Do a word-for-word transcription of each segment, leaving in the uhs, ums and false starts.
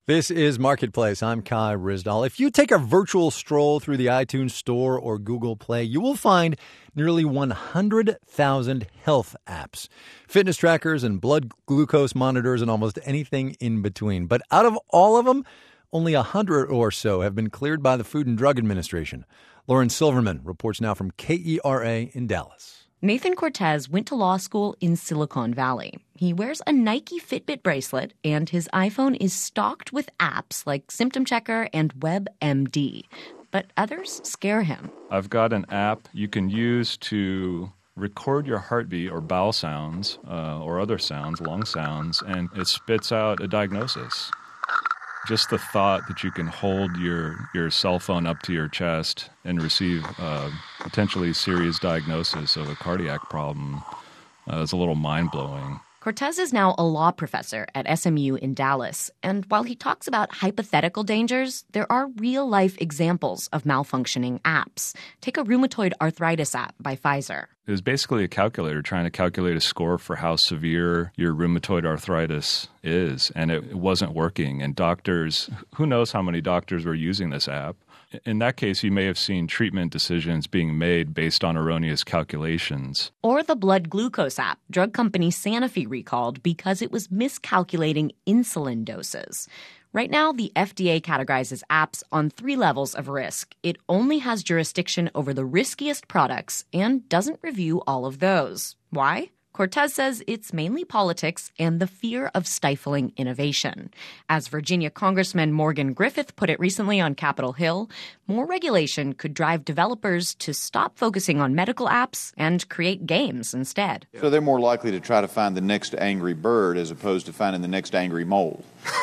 This is Marketplace. I'm Kai Ryssdal. If you take a virtual stroll through the iTunes Store or Google Play, you will find nearly one hundred thousand health apps, fitness trackers and blood glucose monitors and almost anything in between. But out of all of them, only one hundred or so have been cleared by the Food and Drug Administration. Lauren Silverman reports now from K E R A in Dallas. Nathan Cortez went to law school in Silicon Valley. He wears a Nike Fitbit bracelet, and his iPhone is stocked with apps like Symptom Checker and WebMD. But others scare him. I've got an app you can use to record your heartbeat or bowel sounds uh, or other sounds, lung sounds, and it spits out a diagnosis. Just the thought that you can hold your, your cell phone up to your chest and receive uh, potentially serious diagnosis of a cardiac problem uh, is a little mind-blowing. Cortez is now a law professor at S M U in Dallas, and while he talks about hypothetical dangers, there are real-life examples of malfunctioning apps. Take a rheumatoid arthritis app by Pfizer. It was basically a calculator trying to calculate a score for how severe your rheumatoid arthritis is, and it, it wasn't working. And doctors, who knows how many doctors were using this app? In that case, you may have seen treatment decisions being made based on erroneous calculations. Or the blood glucose app drug company Sanofi recalled because it was miscalculating insulin doses. Right now, the F D A categorizes apps on three levels of risk. It only has jurisdiction over the riskiest products and doesn't review all of those. Why? Cortez says it's mainly politics and the fear of stifling innovation. As Virginia Congressman Morgan Griffith put it recently on Capitol Hill, more regulation could drive developers to stop focusing on medical apps and create games instead. So they're more likely to try to find the next angry bird as opposed to finding the next angry mole.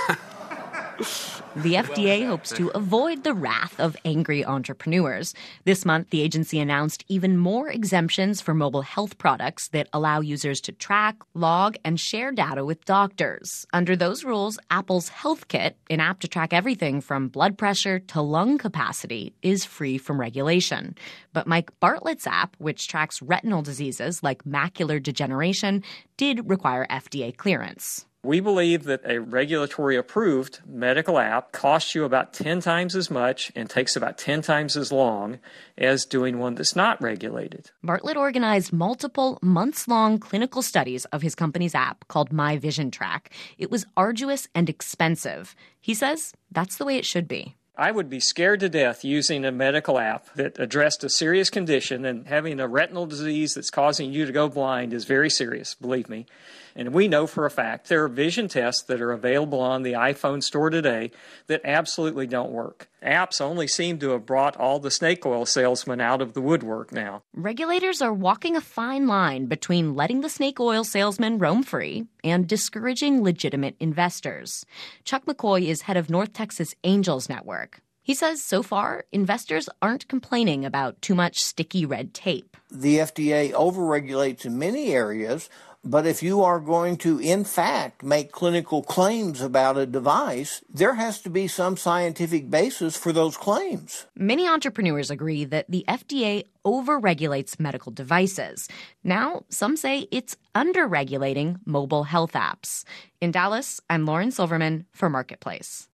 The F D A hopes to avoid the wrath of angry entrepreneurs. This month, the agency announced even more exemptions for mobile health products that allow users to track, log, and share data with doctors. Under those rules, Apple's Health Kit, an app to track everything from blood pressure to lung capacity, is free from regulation. But Mike Bartlett's app, which tracks retinal diseases like macular degeneration, did require F D A clearance. We believe that a regulatory-approved medical app costs you about ten times as much and takes about ten times as long as doing one that's not regulated. Bartlett organized multiple months-long clinical studies of his company's app called My Vision Track. It was arduous and expensive. He says that's the way it should be. I would be scared to death using a medical app that addressed a serious condition, and having a retinal disease that's causing you to go blind is very serious, believe me. And we know for a fact there are vision tests that are available on the iPhone store today that absolutely don't work. Apps only seem to have brought all the snake oil salesmen out of the woodwork now. Regulators are walking a fine line between letting the snake oil salesmen roam free and discouraging legitimate investors. Chuck McCoy is head of North Texas Angels Network. He says so far, investors aren't complaining about too much sticky red tape. The F D A overregulates in many areas, but if you are going to, in fact, make clinical claims about a device, there has to be some scientific basis for those claims. Many entrepreneurs agree that the F D A overregulates medical devices. Now, some say it's underregulating mobile health apps. In Dallas, I'm Lauren Silverman for Marketplace.